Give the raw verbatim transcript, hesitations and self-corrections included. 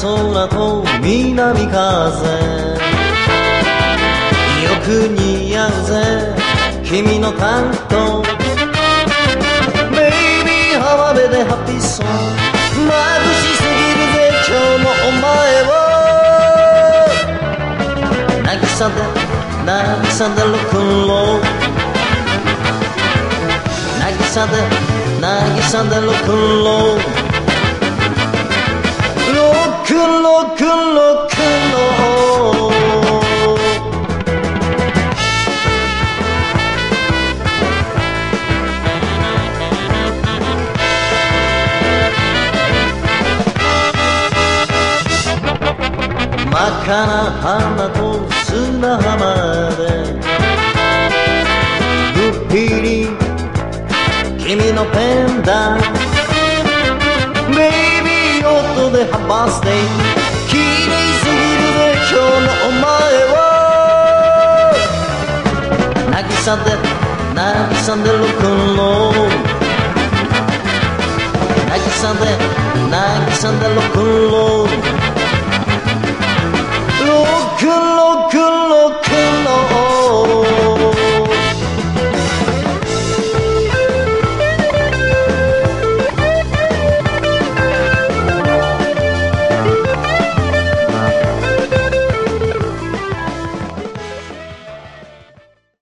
空と南風よく似合うぜ君の担当 Baby 浜辺でハッピーソン眩しすぎるぜ今日のお前は渚で渚でロックンロール渚で渚でロックンロールロックンロックンロックンロール真っ赤な花と砂浜でぐっぴり君のペンダント Baby 音でハッバースデー綺麗すぎるぜ今日のお前は渚で渚でロックンロール渚で渚でロックンロール